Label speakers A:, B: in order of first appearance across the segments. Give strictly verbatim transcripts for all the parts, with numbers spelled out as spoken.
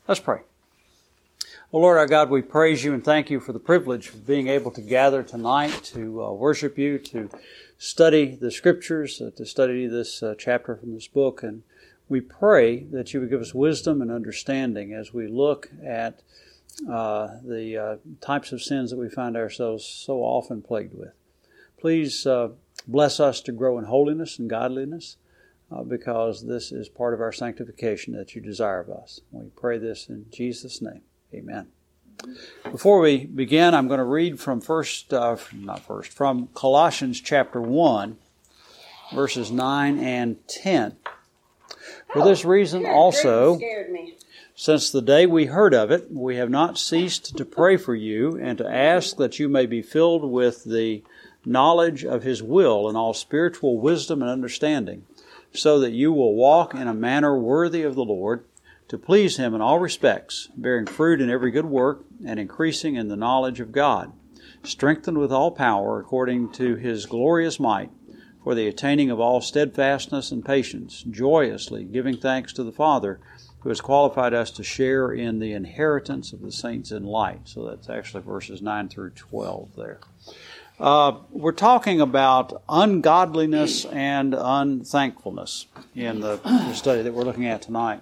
A: Let's pray. Well, Lord our God, we praise you and thank you for the privilege of being able to gather tonight to uh, worship you, to study the Scriptures, uh, to study this uh, chapter from this book. And we pray that you would give us wisdom and understanding as we look at uh, the uh, types of sins that we find ourselves so often plagued with. Please uh, bless us to grow in holiness and godliness, uh, because this is part of our sanctification that you desire of us. We pray this in Jesus' name. Amen. Before we begin, I'm going to read from first, uh, not first, from Colossians chapter one, verses nine and ten. For this reason also, since the day we heard of it, we have not ceased to pray for you and to ask that you may be filled with the knowledge of His will and all spiritual wisdom and understanding, so that you will walk in a manner worthy of the Lord, to please Him in all respects, bearing fruit in every good work and increasing in the knowledge of God, strengthened with all power according to His glorious might, for the attaining of all steadfastness and patience, joyously giving thanks to the Father, who has qualified us to share in the inheritance of the saints in light. So that's actually verses nine through twelve there. Uh, we're talking about ungodliness and unthankfulness in the, the study that we're looking at tonight.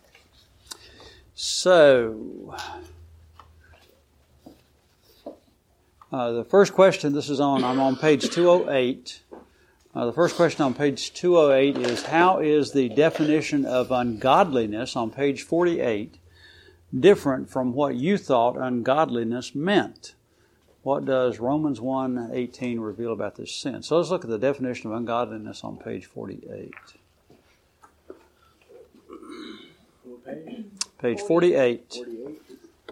A: So, uh, the first question, this is on, I'm on page two oh eight. Uh, the first question on page two oh eight is, how is the definition of ungodliness on page forty-eight different from what you thought ungodliness meant? What does Romans one eighteen reveal about this sin? So let's look at the definition of ungodliness on page forty-eight.
B: What page?
A: Page forty-eight.
B: forty-eight.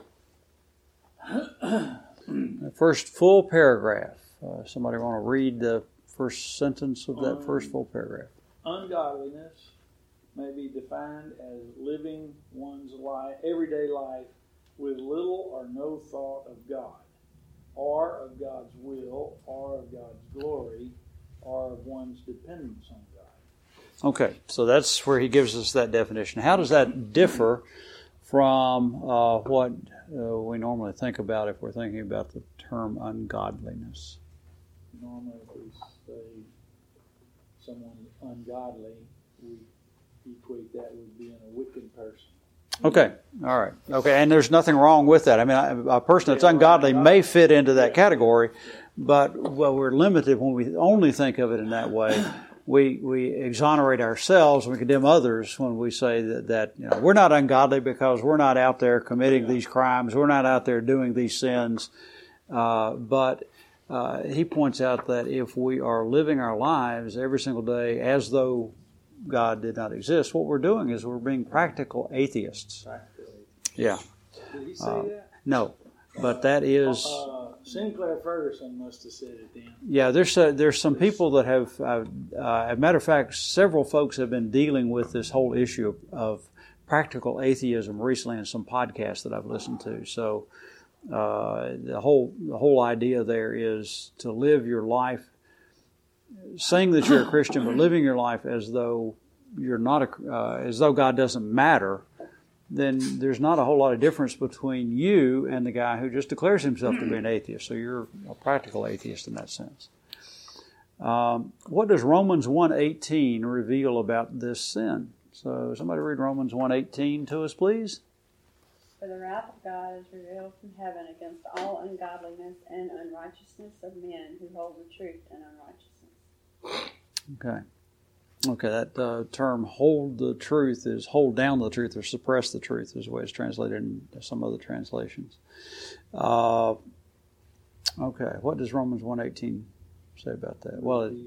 A: The first full paragraph. Uh, somebody want to read the first sentence of that first full paragraph?
B: Ungodliness may be defined as living one's life, everyday life with little or no thought of God, or of God's will, or of God's glory, or of one's dependence on God.
A: Okay, so that's where he gives us that definition. How does that differ from uh, what uh, we normally think about if we're thinking about the term ungodliness?
B: Normally, if we say someone ungodly, we equate that with being a wicked person.
A: Okay, all right. Okay, and there's nothing wrong with that. I mean, a person that's ungodly may fit into that category, but well, we're limited when we only think of it in that way. We we exonerate ourselves and we condemn others when we say that, that you know, we're not ungodly because we're not out there committing these crimes. We're not out there doing these sins. Uh, but uh, he points out that if we are living our lives every single day as though God did not exist, what we're doing is we're being practical atheists.
B: Practical atheists.
A: Yeah.
B: Did he say
A: Uh,
B: that?
A: No, but that is...
B: Uh, Sinclair Ferguson must have said it then.
A: Yeah, there's uh, there's some people that have, uh, uh, as a matter of fact, several folks have been dealing with this whole issue of, of practical atheism recently in some podcasts that I've listened to. So uh, the whole the whole idea there is to live your life, saying that you're a Christian, but living your life as though you're not a, uh, as though God doesn't matter. Then there's not a whole lot of difference between you and the guy who just declares himself to be an atheist. So you're a practical atheist in that sense. Um, what does Romans one eighteen reveal about this sin? So somebody read Romans one eighteen to us, please.
C: For the wrath of God is revealed from heaven against all ungodliness and unrighteousness of men who hold the truth in unrighteousness.
A: Okay. Okay, that uh, term hold the truth is hold down the truth or suppress the truth is the way it's translated in some other translations. Uh, okay, what does Romans one eighteen say about that? Well, it,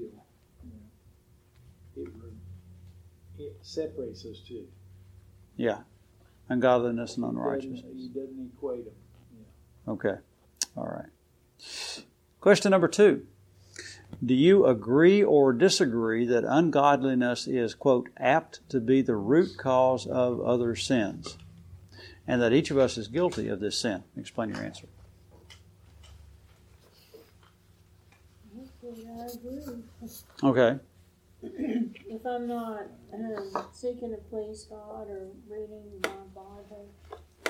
B: it, it separates those two.
A: Yeah, ungodliness and unrighteousness.
B: He doesn't equate them. Yeah.
A: Okay, all right. Question number two. Do you agree or disagree that ungodliness is, quote, apt to be the root cause of other sins, and that each of us is guilty of this sin? Explain your answer.
D: I agree.
A: Okay.
D: If I'm not um, seeking to please God or reading my Bible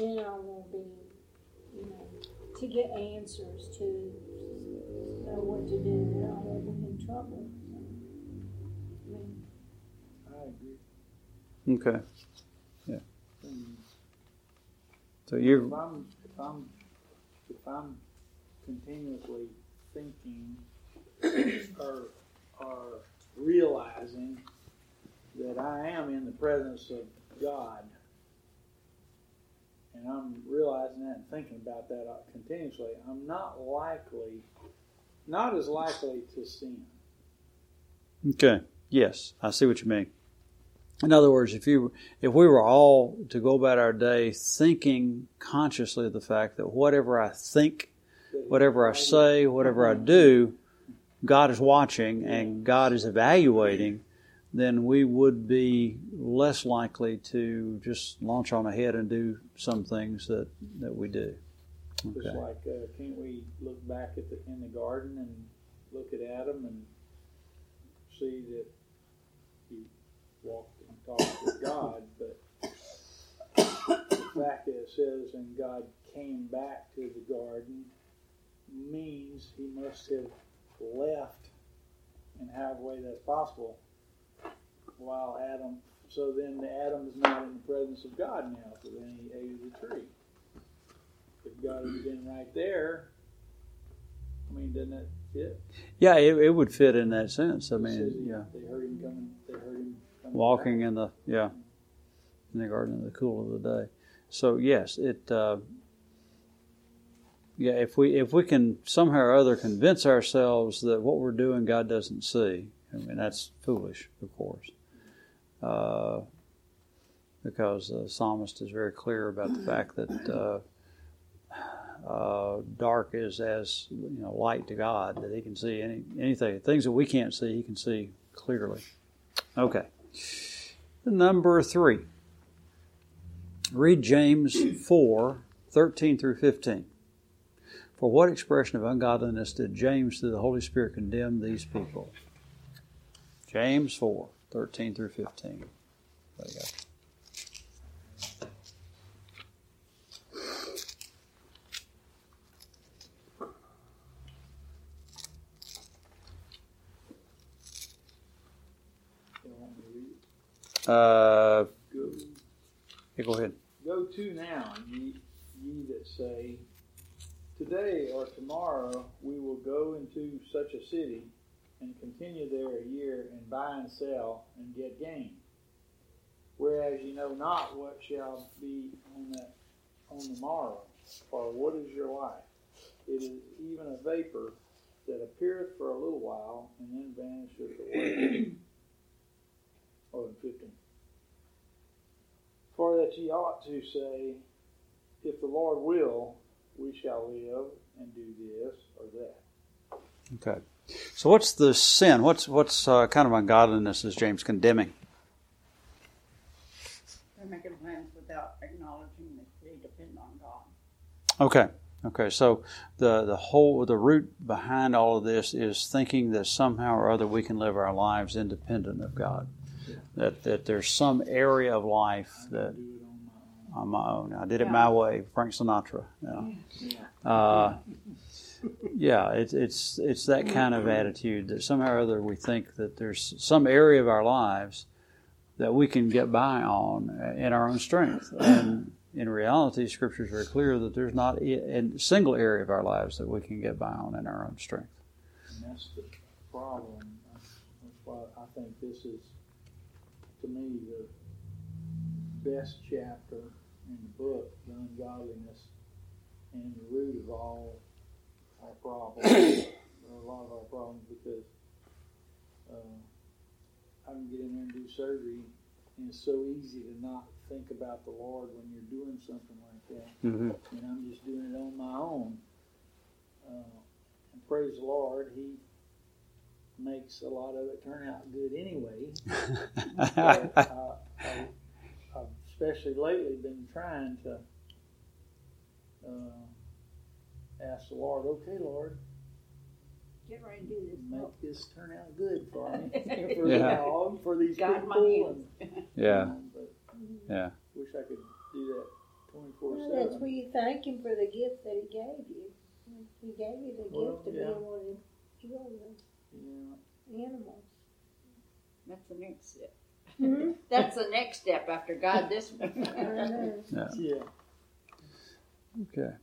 D: then I won't be, you know, to get answers, to know what to do, then I won't be in trouble. So, I mean,
B: I agree.
A: Okay. Yeah.
B: Um,
A: So you're.
B: If I'm, if I'm, if I'm continuously thinking or, or realizing that I am in the presence of God, and I'm realizing that and thinking about that continuously, I'm not likely, not as likely to sin.
A: Okay. Yes, I see what you mean. In other words, if you if we were all to go about our day thinking consciously of the fact that whatever I think, whatever I say, whatever I do, God is watching and God is evaluating, then we would be less likely to just launch on ahead and do some things that, that we do. Okay.
B: Just like, uh, can't we look back at the, in the garden and look at Adam and see that he walked and talked with God, but the fact that it says, and God came back to the garden, means he must have left in however way that's possible while Adam, so then the Adam is not in the presence of God now, so then he ate of the tree. If God had been right there, I mean, doesn't that fit?
A: Yeah, it, it would fit in that sense. I
B: It
A: mean,
B: says he-
A: yeah,
B: They heard him coming, they heard him coming
A: walking
B: back.
A: in the yeah in the garden in the cool of the day. So yes, it. Uh, Yeah, if we if we can somehow or other convince ourselves that what we're doing God doesn't see, I mean that's foolish, of course, uh, because the psalmist is very clear about the fact that uh, uh, dark is as you know light to God, that He can see any anything things that we can't see, He can see clearly. Okay, number three. Read James four thirteen through fifteen. For what expression of ungodliness did James, through the Holy Spirit, condemn these people? James four, thirteen through fifteen. There you go.
B: You want me to read it?
A: Uh,
B: Go,
A: yeah, go ahead.
B: go to now, ye, ye that say, today or tomorrow we will go into such a city and continue there a year and buy and sell and get gain. Whereas ye know not what shall be on that on the morrow, for what is your life? It is even a vapor that appeareth for a little while and then vanisheth away. Oh, and fifteen. For that ye ought to say, if the Lord will, we shall live and do this or that.
A: Okay. So what's the sin? What's what's uh, kind of ungodliness is James condemning?
E: They're making plans without acknowledging that they depend on God.
A: Okay. Okay. So the the whole the root behind all of this is thinking that somehow or other we can live our lives independent of God.
B: Yeah.
A: That that there's some area of life
B: I
A: that
B: do it on my own.
A: on my own. I did it
E: Yeah.
A: my way, Frank Sinatra. Yeah. Uh, yeah, it's it's it's that kind of attitude that somehow or other we think that there's some area of our lives that we can get by on in our own strength. And in reality, Scripture is very clear that there's not a single area of our lives that we can get by on in our own strength.
B: And that's the problem. That's, that's why I think this is, to me, the best chapter in the book, the ungodliness, and the root of all our problems, or a lot of our problems, because uh, I can get in there and do surgery, and it's so easy to not think about the Lord when you're doing something like that.
A: Mm-hmm.
B: And I'm just doing it on my own. Uh, and praise the Lord, He makes a lot of it turn out good anyway. But, uh, I, I've especially lately been trying to uh, ask the Lord, okay, Lord,
D: Get ready to do this.
B: make this turn out good for me, for
A: Yeah.
B: the dog, for these
E: God, my
B: people.
E: hands.
B: And,
A: Yeah,
B: um, but
A: yeah.
B: wish I could do that twenty-four
D: Well,
B: seven.
D: That's where you thank Him for the gift that He gave you. He gave you the
B: Well,
D: gift to
B: yeah.
D: be able to enjoy the
B: Yeah.
D: animals.
E: That's the next step.
D: Hmm?
E: That's the next step after God. This
D: I know.
A: Yeah.
B: Yeah.
A: Okay.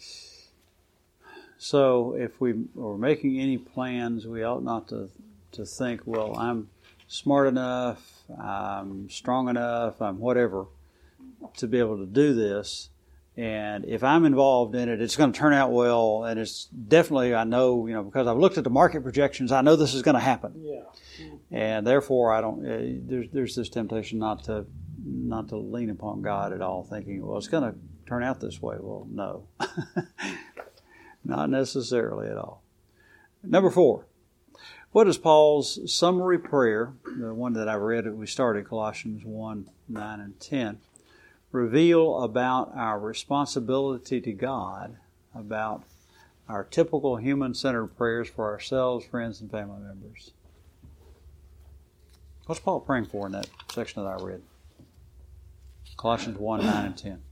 A: So if we are making any plans, we ought not to, to think, well, I'm smart enough, I'm strong enough, I'm whatever, to be able to do this. And if I'm involved in it, it's going to turn out well. And it's definitely, I know, you know, because I've looked at the market projections, I know this is going to happen.
B: Yeah.
A: And therefore, I don't. Uh, there's there's this temptation not to not to lean upon God at all, thinking, well, it's going to turn out this way. Well, no, not necessarily at all. Number four, what is Paul's summary prayer? The one that I read, we started Colossians one, nine, and ten. Reveal about our responsibility to God, about our typical human-centered prayers for ourselves, friends, and family members. What's Paul praying for in that section that I read? Colossians one, nine, and ten.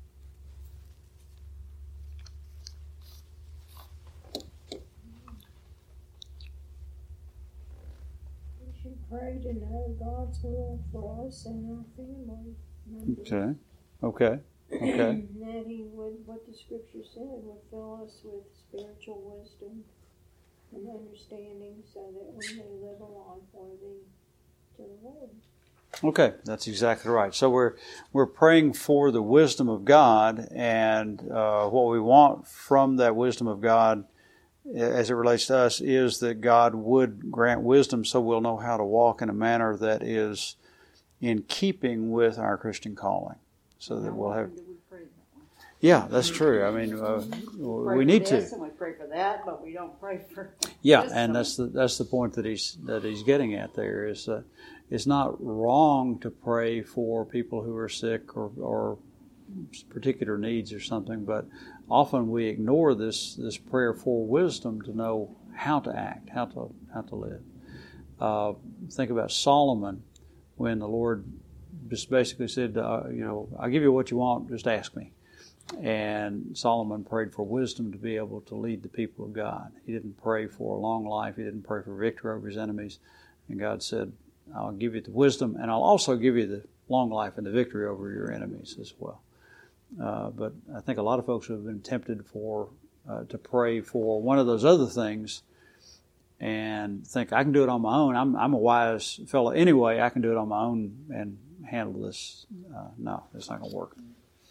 D: We should pray to know God's will for us and our family members.
A: Okay. Okay. Okay.
D: And that He would, what the Scripture said, would fill us with spiritual wisdom and understanding so that we may live a life worthy to the Lord.
A: Okay, that's exactly right. So we're we're praying for the wisdom of God, and uh, what we want from that wisdom of God, as it relates to us, is that God would grant wisdom so we'll know how to walk in a manner that is in keeping with our Christian calling, so that we'll have. Yeah, that's true. I mean, uh, we need to.
E: And we pray for that, but we don't pray for.
A: Yeah, and that's the that's the point that he's that he's getting at there is uh, it's not wrong to pray for people who are sick or, or particular needs or something, but often we ignore this this prayer for wisdom to know how to act, how to how to live. Uh, think about Solomon when the Lord just basically said, uh, you know, I'll give you what you want, just ask me. And Solomon prayed for wisdom to be able to lead the people of God. He didn't pray for a long life. He didn't pray for victory over his enemies. And God said, I'll give you the wisdom, and I'll also give you the long life and the victory over your enemies as well. Uh, but I think a lot of folks have been tempted for uh, to pray for one of those other things and think, I can do it on my own. I'm, I'm a wise fellow anyway. I can do it on my own and handle this. Uh, no, it's not going to work.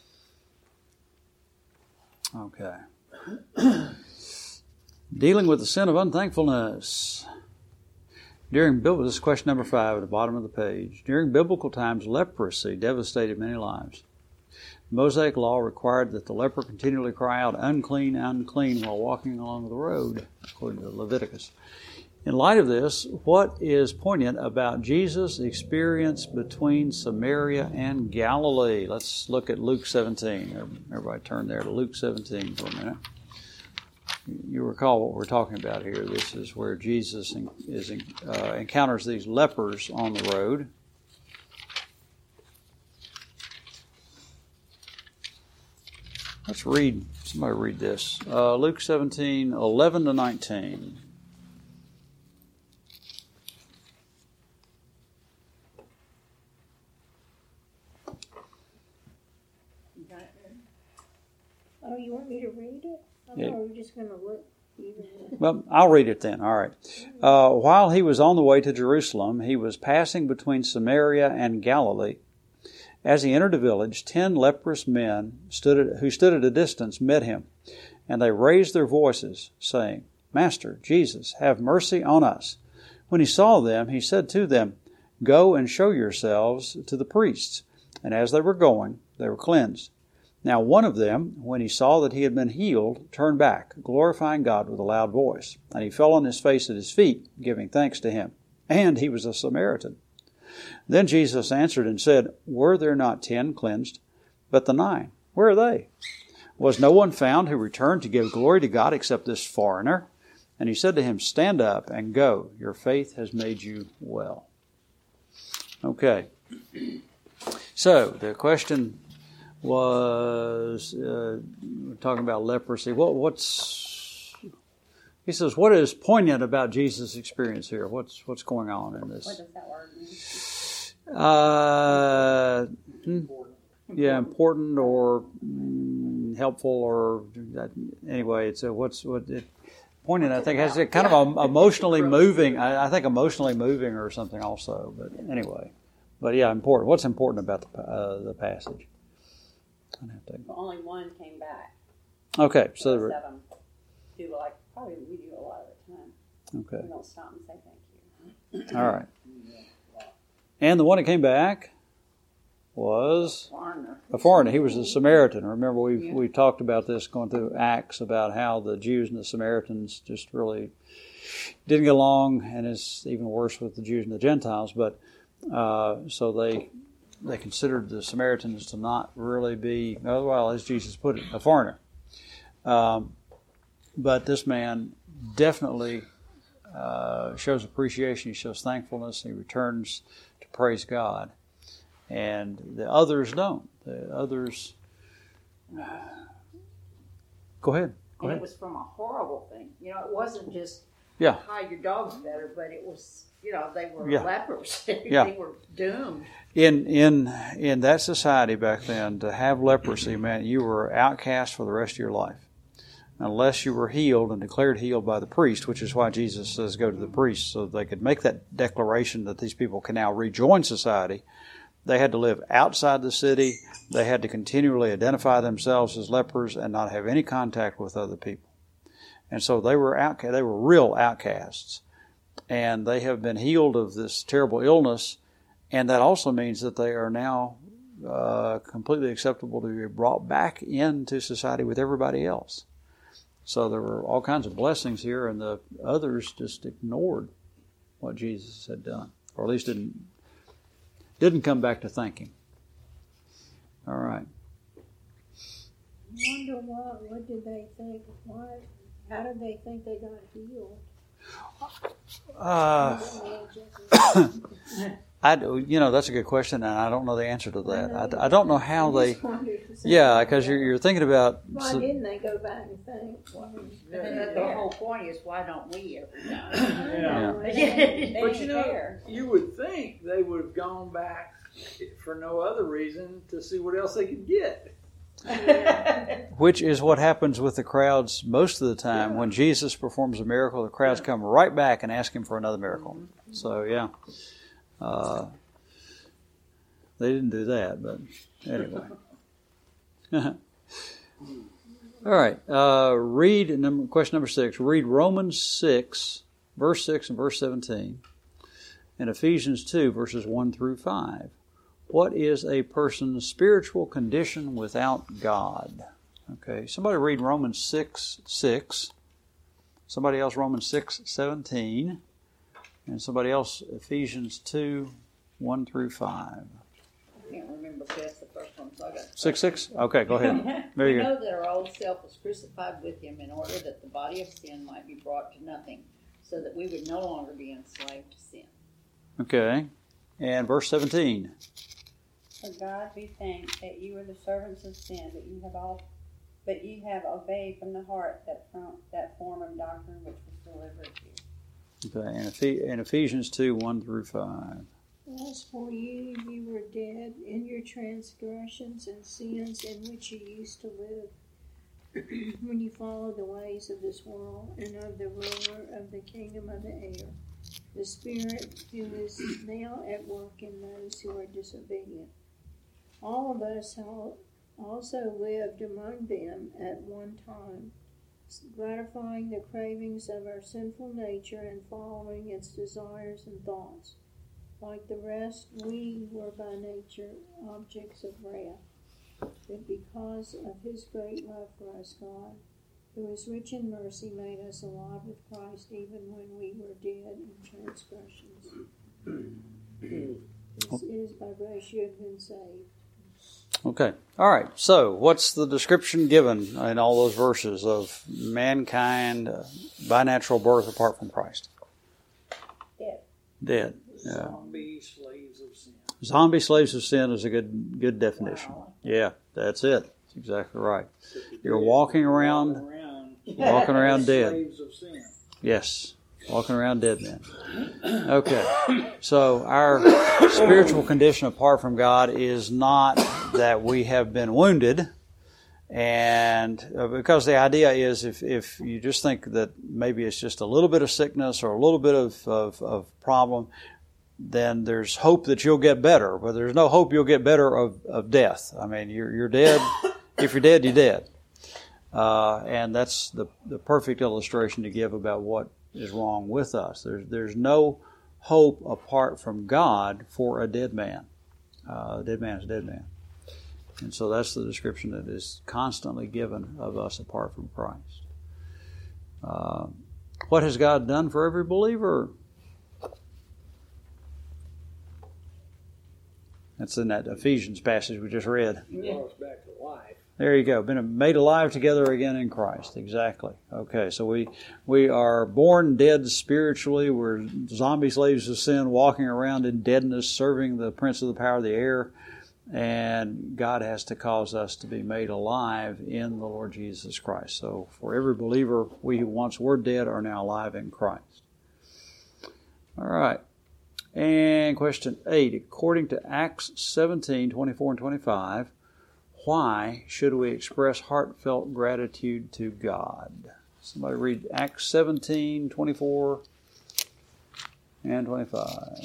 A: Okay. Dealing with the sin of unthankfulness. During biblical, this is question number five at the bottom of the page. During biblical times, leprosy devastated many lives. The Mosaic law required that the leper continually cry out, unclean, unclean, while walking along the road, according to Leviticus. In light of this, what is poignant about Jesus' experience between Samaria and Galilee? Let's look at Luke seventeen. Everybody turn there to Luke seventeen for a minute. You recall what we're talking about here. This is where Jesus is, uh, encounters these lepers on the road. Let's read, somebody read this. Uh, Luke seventeen, eleven to nineteen.
D: Oh, you want me to read it? I
A: Yeah.
D: thought we were just going to look.
A: Well, I'll read it then. All right. Uh, while he was on the way to Jerusalem, he was passing between Samaria and Galilee. As he entered a village, ten leprous men stood at, who stood at a distance met him, and they raised their voices, saying, Master, Jesus, have mercy on us. When he saw them, he said to them, Go and show yourselves to the priests. And as they were going, they were cleansed. Now one of them, when he saw that he had been healed, turned back, glorifying God with a loud voice. And he fell on his face at his feet, giving thanks to him. And he was a Samaritan. Then Jesus answered and said, Were there not ten cleansed? But the nine, where are they? Was no one found who returned to give glory to God except this foreigner? And he said to him, Stand up and go. Your faith has made you well. Okay. So the question was uh, talking about leprosy. What, what's he says? What is poignant about Jesus' experience here? What's what's going on in this?
C: What does that word mean?
A: Uh, hmm, yeah, important or mm, helpful or uh, anyway. It's a, what's what it poignant. I think has it kind of a, emotionally moving. I, I think emotionally moving or something also. But anyway, but yeah, important. What's important about the uh, the passage? I have to.
C: Well, only one came back.
A: Okay, so
C: The
A: the,
C: rest of them do like probably we do a lot of the time.
A: okay,
C: We don't stop and say thank you.
A: all right. And the one that came back was
E: Foreigner.
A: a foreigner. He was a Samaritan. Remember, we we talked about this going through Acts about how the Jews and the Samaritans just really didn't get along, and it's even worse with the Jews and the Gentiles. But uh, so they they considered the Samaritans to not really be, oh, well, as Jesus put it, a foreigner. Um, but this man definitely uh, shows appreciation. He shows thankfulness. He returns to praise God. And the others don't. The others... Go ahead. Go
E: And
A: ahead.
E: it was from a horrible thing. You know, it wasn't just
A: Yeah.
E: hide your dogs better, but it was, you know, they were
A: Yeah.
E: lepers.
A: Yeah.
E: They were doomed.
A: In in in that society back then, to have leprosy meant you were outcast for the rest of your life, unless you were healed and declared healed by the priest, which is why Jesus says go to the priest, so they could make that declaration that these people can now rejoin society. They had to live outside the city. They had to continually identify themselves as lepers and not have any contact with other people. And so they were outcast. They were real outcasts, and they have been healed of this terrible illness. And that also means that they are now uh, completely acceptable to be brought back into society with everybody else. So there were all kinds of blessings here, and the others just ignored what Jesus had done, or at least didn't didn't come back to thank Him. All right.
D: I wonder what, what did they think? Why, how did they think they got healed?
A: Uh, I, you know, that's a good question, and I don't know the answer to that. I, I don't know how they. Yeah, because you're, you're thinking about.
D: Why
A: So,
D: didn't they go back and think? Why,
E: And the whole point is, why don't we every time?
B: Yeah.
C: They
B: But
C: didn't
B: you know,
C: care.
B: you would think they would have gone back for no other reason to see what else they could get.
A: which is what happens with the crowds most of the time. When Jesus performs a miracle, the crowds come right back and ask Him for another miracle. So, yeah. Uh, they didn't do that, but anyway. All right. Uh, read, number, question number six. Read Romans six, verse six and verse seventeen, and Ephesians two, verses one through five. What is a person's spiritual condition without God? Okay, somebody read Romans six, six. Somebody else Romans six, seventeen. And somebody else Ephesians two, one through five.
E: I can't remember if that's the first one, so I got
A: Six, six? Okay, go ahead. There
E: We
A: you go.
E: know that our old self was crucified with Him in order that the body of sin might be brought to nothing, so that we would no longer be enslaved to sin.
A: Okay. And verse seventeen.
C: For God be thanked that you are the servants of sin, but you have all, but you have obeyed from the heart that from, that form of doctrine which was delivered to you.
A: Okay, and Eph- and Ephesians two, one through five.
D: As for you, you were dead in your transgressions and sins in which you used to live, when you followed the ways of this world and of the ruler of the kingdom of the air, the Spirit who is now at work in those who are disobedient. All of us also lived among them at one time, gratifying the cravings of our sinful nature and following its desires and thoughts. Like the rest, we were by nature objects of wrath. But because of His great love for us, God, who is rich in mercy, made us alive with Christ even when we were dead in transgressions. This is by grace you have been saved.
A: Okay. All right. So, what's the description given in all those verses of mankind uh, by natural birth apart from Christ?
C: Dead.
A: Dead. Yeah.
B: Zombie slaves of sin.
A: Zombie slaves of sin is a good good definition.
B: Wow.
A: Yeah, that's it. That's exactly right. You're walking around,
B: walking around,
A: walking around dead.
B: slaves of sin.
A: Yes, walking around dead men. Okay, so our spiritual condition apart from God is not that we have been wounded, and uh, because the idea is if, if you just think that maybe it's just a little bit of sickness or a little bit of, of, of problem, then there's hope that you'll get better. But there's no hope you'll get better of, of death. I mean, you're, you're dead. If you're dead, you're dead. Uh, and that's the, the perfect illustration to give about what is wrong with us. There's, there's no hope apart from God for a dead man. Uh, a dead man is a dead man. And so that's the description that is constantly given of us apart from Christ. Uh, what has God done for every believer? That's in that Ephesians passage we just read.
B: He brought us back to life.
A: There you go. Been made alive together again in Christ. Exactly. Okay, so we we are born dead spiritually. We're zombie slaves of sin, walking around in deadness, serving the prince of the power of the air. And God has to cause us to be made alive in the Lord Jesus Christ. So for every believer, we who once were dead are now alive in Christ. All right. And question eight, according to Acts seventeen, twenty-four and twenty-five, why should we express heartfelt gratitude to God? Somebody read Acts seventeen, twenty-four and twenty-five.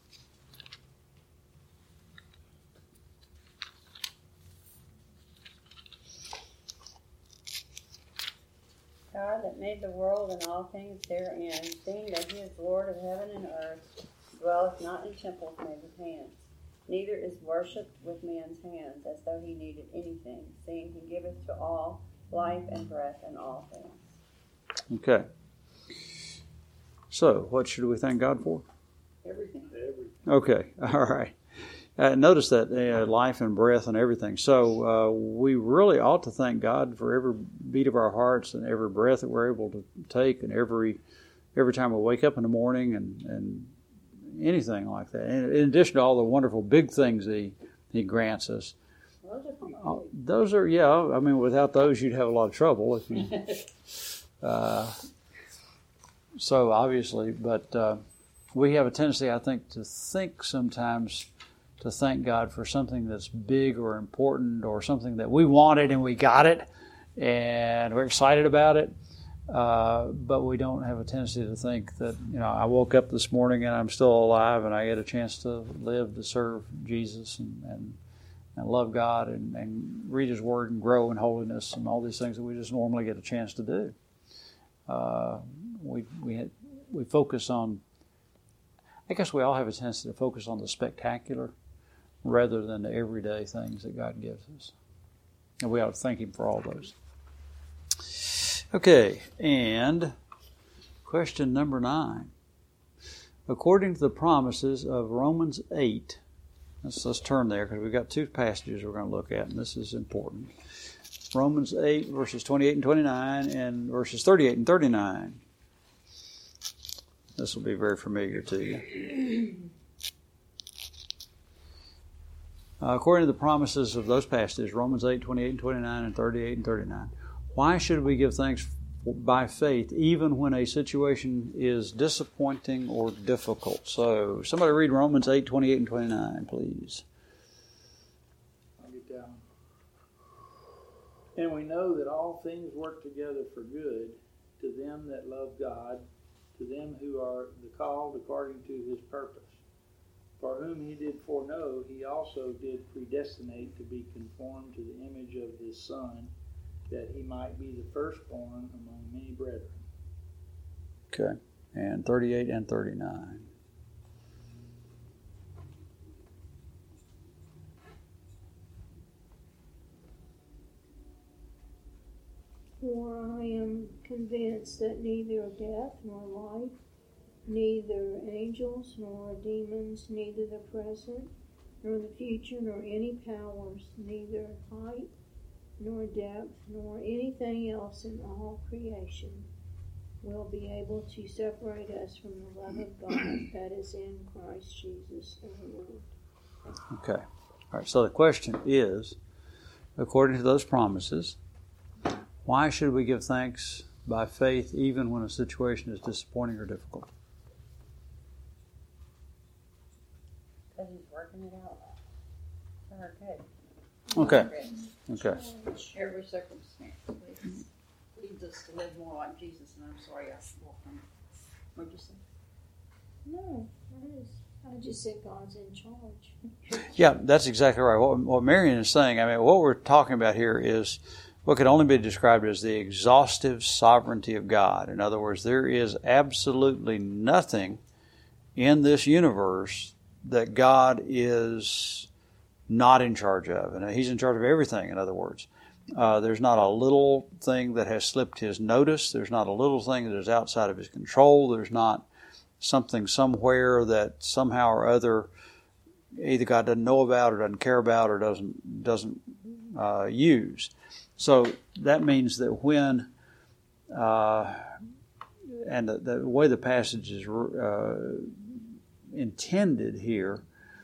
C: God that made the world and all things therein, seeing that he is Lord of heaven and earth, dwelleth not in temples made with hands, neither is worshipped with man's hands, as though he needed anything, seeing he giveth to all life and breath and all things.
A: Okay. So, what should we thank God for?
E: Everything.
B: Everything.
A: Okay, all right. Uh, notice that uh, life and breath and everything. So uh, we really ought to thank God for every beat of our hearts and every breath that we're able to take, and every every time we wake up in the morning, and, and anything like that. And in addition to all the wonderful big things He He grants us,
E: Those are pretty
A: uh,
E: big.
A: those are yeah. I mean, without those, you'd have a lot of trouble if you. Uh, so obviously, but uh, we have a tendency, I think, to think sometimes. To thank God for something that's big or important, or something that we wanted and we got it, and we're excited about it. Uh, but we don't have a tendency to think that, you know, I woke up this morning and I'm still alive and I get a chance to live to serve Jesus and and, and love God and, and read His Word and grow in holiness and all these things that we just normally get a chance to do. Uh, we we had, we focus on. I guess we all have a tendency to focus on the spectacular rather than the everyday things that God gives us. And we ought to thank Him for all those. Okay, and question number nine. According to the promises of Romans eight, let's, let's turn there because we've got two passages we're going to look at, and this is important. Romans eight, verses twenty-eight and twenty-nine, and verses thirty-eight and thirty-nine. This will be very familiar to you. Uh, according to the promises of those passages, Romans eight, twenty-eight and twenty-nine, and thirty-eight and thirty-nine, why should we give thanks by faith even when a situation is disappointing or difficult? So, somebody read Romans eight, twenty-eight and twenty-nine, please.
B: I'll get down. And we know that all things work together for good to them that love God, to them who are the called according to His purpose. For whom He did foreknow, He also did predestinate to be conformed to the image of His Son, that He might be the firstborn among many brethren.
A: Okay, and thirty-eight and thirty-nine.
D: For I am convinced that neither death nor life, neither angels nor demons, neither the present nor the future, nor any powers, neither height nor depth, nor anything else in all creation will be able to separate us from the love of God that is in Christ Jesus our Lord.
A: Okay. All right. So the question is, according to those promises, why should we give thanks by faith even when a situation is disappointing or difficult?
C: Because He's working it out for our good.
A: Okay. Okay.
E: Every circumstance leads, leads us to live more like Jesus. And I'm sorry I walked on. What'd you say?
D: No, I just, I just said God's in charge.
A: Yeah, that's exactly right. What, what Marion is saying, I mean, what we're talking about here is what could only be described as the exhaustive sovereignty of God. In other words, there is absolutely nothing in this universe that God is not in charge of. And He's in charge of everything, in other words. Uh, there's not a little thing that has slipped His notice. There's not a little thing that is outside of His control. There's not something somewhere that somehow or other either God doesn't know about or doesn't care about or doesn't doesn't uh, use. So that means that when, uh, and the, the way the passage is uh, intended here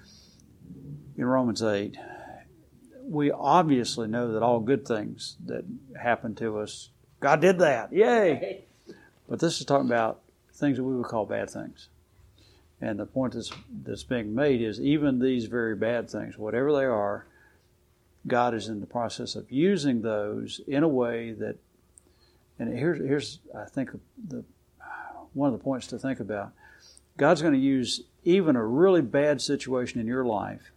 A: in Romans eight, we obviously know that all good things that happen to us, God did that, yay! But this is talking about things that we would call bad things. And the point that's, that's being made is even these very bad things, whatever they are, God is in the process of using those in a way that, and here's, here's I think, the one of the points to think about. God's going to use even a really bad situation in your life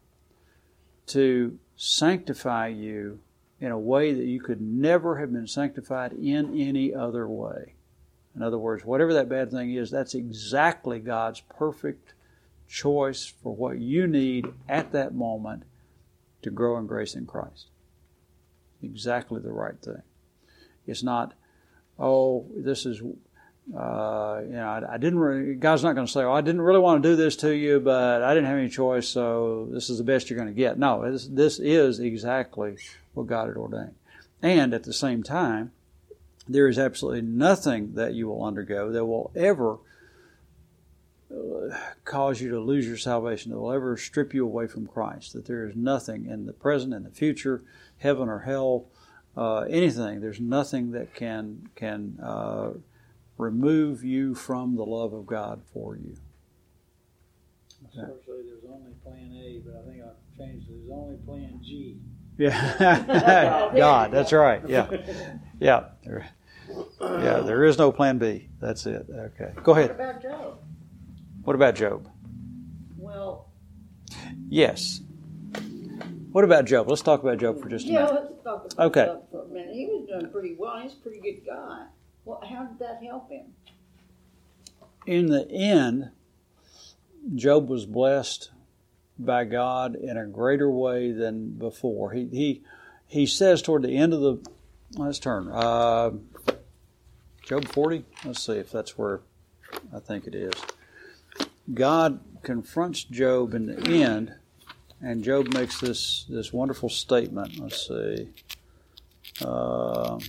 A: to sanctify you in a way that you could never have been sanctified in any other way. In other words, whatever that bad thing is, that's exactly God's perfect choice for what you need at that moment to grow in grace in Christ. Exactly the right thing. It's not, oh, this is, uh, you know, I, I didn't really, God's not going to say, oh, I didn't really want to do this to you, but I didn't have any choice, so this is the best you're going to get. No, this, this is exactly what God had ordained. And at the same time, there is absolutely nothing that you will undergo that will ever cause you to lose your salvation, that will ever strip you away from Christ, that there is nothing in the present and the future, heaven or hell, uh, anything, there's nothing that can can uh, remove you from the love of God for you.
B: Okay. Unfortunately, there's only plan A, but I think I've changed it. There's only plan G.
A: Yeah, God, that's right, yeah, yeah. Yeah, there is no plan B. That's it. Okay. Go ahead.
E: What about Job?
A: What about Job?
E: Well,
A: yes. What about Job? Let's talk about Job for just a
E: yeah,
A: minute.
E: let's talk about
A: Okay.
E: Job for a minute. He was doing pretty well. He's a pretty good guy. Well, how did that help him?
A: In the end, Job was blessed by God in a greater way than before. He he he says toward the end of the, let's turn, uh, Job forty. Let's see if that's where I think it is. God confronts Job in the end, and Job makes this, this wonderful statement. Let's see. Uh,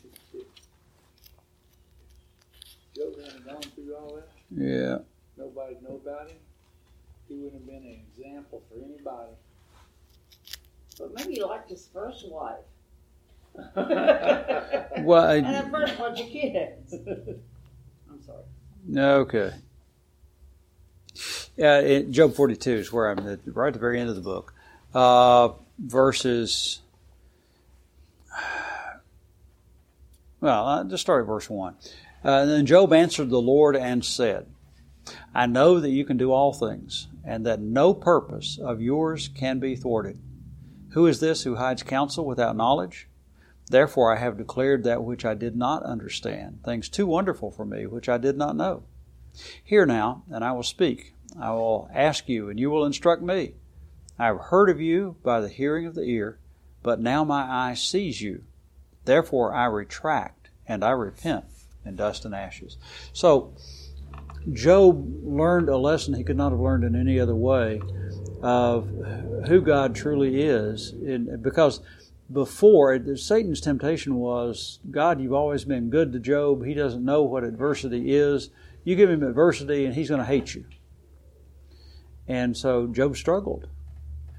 B: Job hadn't gone through all that.
A: yeah.
B: Nobody know about him. He wouldn't have been an example for anybody.
E: But maybe he liked his first wife.
A: Well, I,
E: and at first bunch of kids. I'm sorry.
A: okay. Yeah, it, Job forty-two is where I'm at, right at the very end of the book. Uh, verses, well, I'll just start at verse one. Uh, and then Job answered the Lord and said, I know that you can do all things, and that no purpose of yours can be thwarted. Who is this who hides counsel without knowledge? Therefore I have declared that which I did not understand, things too wonderful for me, which I did not know. Hear now, and I will speak. I will ask you, and you will instruct me. I have heard of you by the hearing of the ear, but now my eye sees you. Therefore I retract, and I repent in dust and ashes. So, Job learned a lesson he could not have learned in any other way of who God truly is. In, because before, Satan's temptation was, God, you've always been good to Job. He doesn't know what adversity is. You give him adversity and he's going to hate you. And so Job struggled.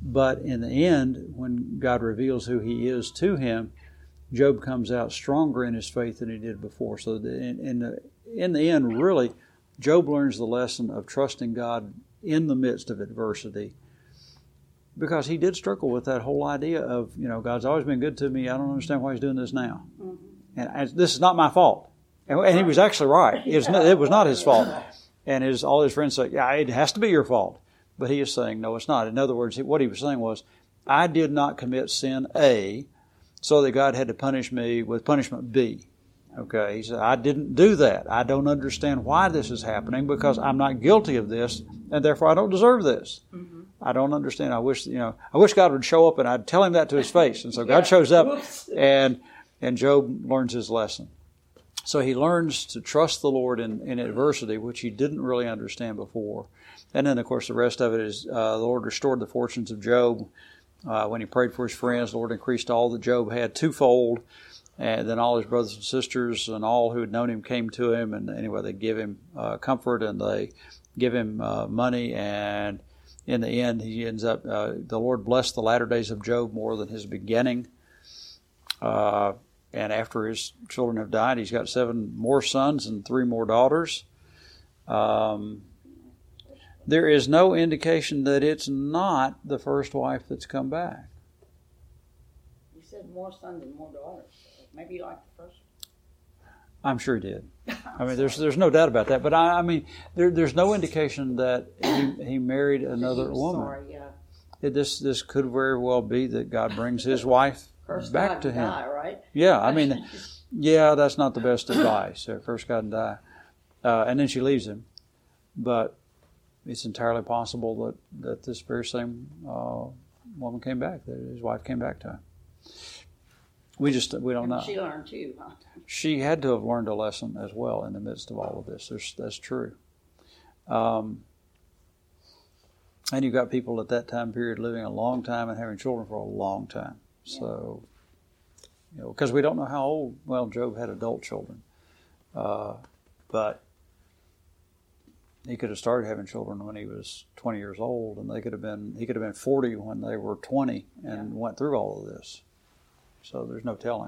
A: But in the end, when God reveals who He is to him, Job comes out stronger in his faith than he did before. So the, in, in, the, in the end, really, Job learns the lesson of trusting God in the midst of adversity, because he did struggle with that whole idea of, you know, God's always been good to me. I don't understand why He's doing this now. Mm-hmm. And I, this is not my fault. And, and he was actually right. It was, not, it was not his fault. And his, all his friends say, yeah, it has to be your fault. But he is saying, no, it's not. In other words, what he was saying was, I did not commit sin A, so that God had to punish me with punishment B. Okay, he said, I didn't do that. I don't understand why this is happening, because I'm not guilty of this, and therefore I don't deserve this. Mm-hmm. I don't understand. I wish, you know, I wish God would show up and I'd tell him that to his face. And so God shows up, and and Job learns his lesson. So he learns to trust the Lord in, in adversity, which he didn't really understand before. And then, of course, the rest of it is uh, the Lord restored the fortunes of Job. Uh, when he prayed for his friends, the Lord increased all that Job had twofold. And then all his brothers and sisters and all who had known him came to him. And anyway, they give him uh, comfort, and they give him uh, money. And in the end, he ends up, uh, the Lord blessed the latter days of Job more than his beginning. Uh, and after his children have died, he's got seven more sons and three more daughters. Um, there is no indication that it's not the first wife that's come back.
E: You said more sons and more daughters. Maybe like the first.
A: I'm sure he did. I mean, there's there's no doubt about that. But I, I mean, there, there's no indication that he, he married another woman.
E: Sorry, yeah.
A: It, this this could very well be that God brings his wife
E: First
A: back
E: God
A: to him.
E: Die, right?
A: Yeah, I mean, yeah, that's not the best advice. First God and die, uh, and then she leaves him. But it's entirely possible that that this very same uh, woman came back. That his wife came back to him. We just we don't
E: and
A: know.
E: She learned too, huh?
A: She had to have learned a lesson as well in the midst of all of this. There's, that's true. Um, and you've got people at that time period living a long time and having children for a long time. Yeah. So, you know, because we don't know how old. Well, Job had adult children, uh, but he could have started having children when he was twenty years old, and they could have been. He could have been forty when they were twenty and yeah. went through all of this. So there's no telling.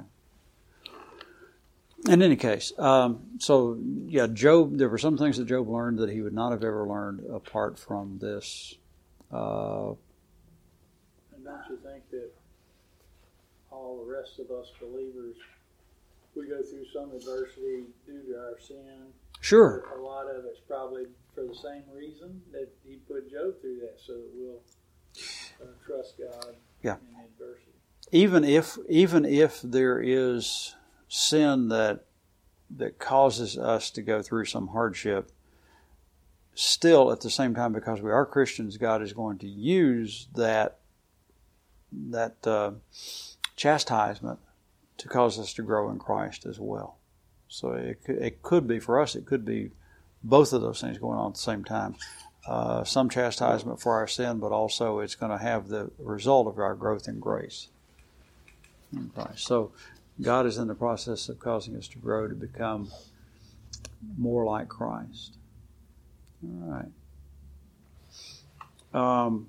A: In any case, um, so yeah, Job, there were some things that Job learned that he would not have ever learned apart from this. Uh,
B: and don't you think that all the rest of us believers, we go through some adversity due to our sin?
A: Sure.
B: A lot of it's probably for the same reason that he put Job through that, so that we'll uh, trust God
A: yeah.
B: in adversity.
A: Even if even if there is sin that that causes us to go through some hardship, still at the same time, because we are Christians, God is going to use that that uh, chastisement to cause us to grow in Christ as well. So it it could be for us. It could be both of those things going on at the same time. Uh, some chastisement for our sin, but also it's going to have the result of our growth in grace. In Christ. So God is in the process of causing us to grow to become more like Christ. All right. Um,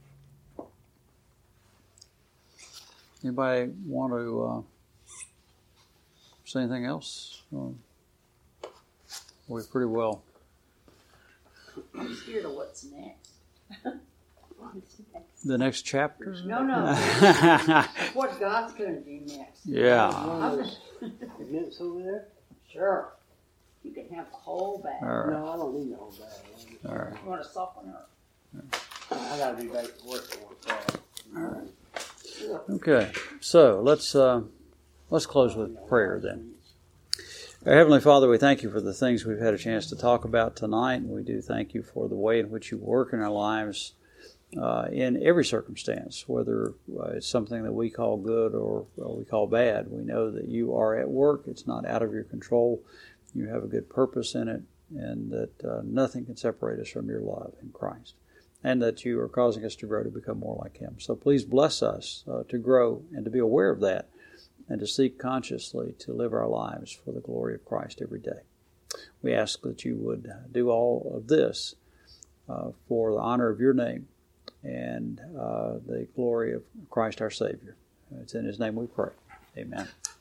A: anybody want to uh, say anything else? Um, we pretty well.
E: I'm scared of what's next.
A: The next chapter?
E: No, no. What God's going to do next.
A: Yeah.
F: Minutes over there?
E: Sure. You can have the whole bag.
A: All right.
F: No, I don't need the whole bag.
A: All right.
E: You want to soften her?
F: I got to be back to work at one o'clock.
A: All right. Okay. So let's uh, let's close with prayer then. Our Heavenly Father, we thank you for the things we've had a chance to talk about tonight, and we do thank you for the way in which you work in our lives. Uh, in every circumstance, whether uh, it's something that we call good or, or we call bad, we know that you are at work. It's not out of your control. You have a good purpose in it, and that uh, nothing can separate us from your love in Christ, and that you are causing us to grow to become more like Him. So please bless us uh, to grow and to be aware of that, and to seek consciously to live our lives for the glory of Christ every day. We ask that you would do all of this uh, for the honor of your name, and uh, the glory of Christ our Savior. It's in His name we pray. Amen.